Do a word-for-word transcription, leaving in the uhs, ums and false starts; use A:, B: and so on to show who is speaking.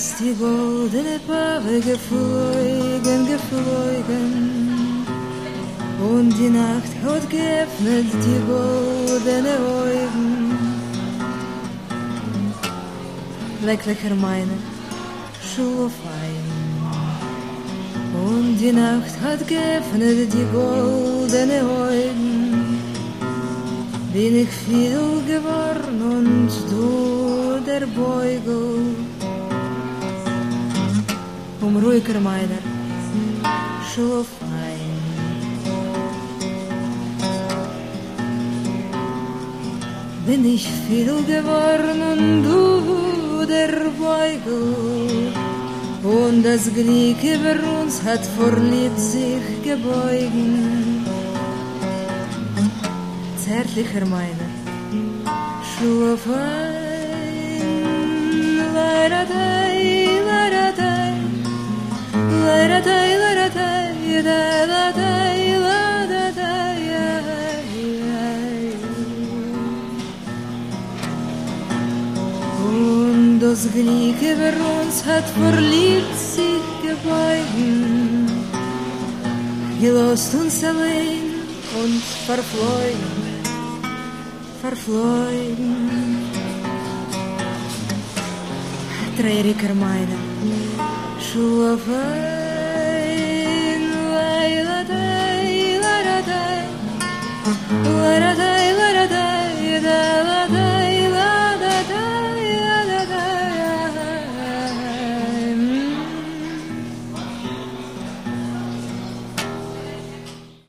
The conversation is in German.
A: ist die goldene Paare geflogen, geflogen. Und die Nacht hat geöffnet die goldene Augen. Lecklicher meine, schlaf ein. Und die Nacht hat geöffnet die goldene Augen. Bin ich viel geworden und du der Beugel. Um ruhiger meiner, schlaf ein. Bin ich viel geworden und du der Beugel. Und das Glück über uns hat vor Lieb sich gebeugen. Zärtlicher meiner, schlaf ein. Leiradei, leiradei, leiradei, leiradei, leiradei, leiradei. Und das Glück über uns hat vor Lieb sich gebeugen. Gelost uns allein und verflogen. Verflogen. Trauriger meine, schlaf ein.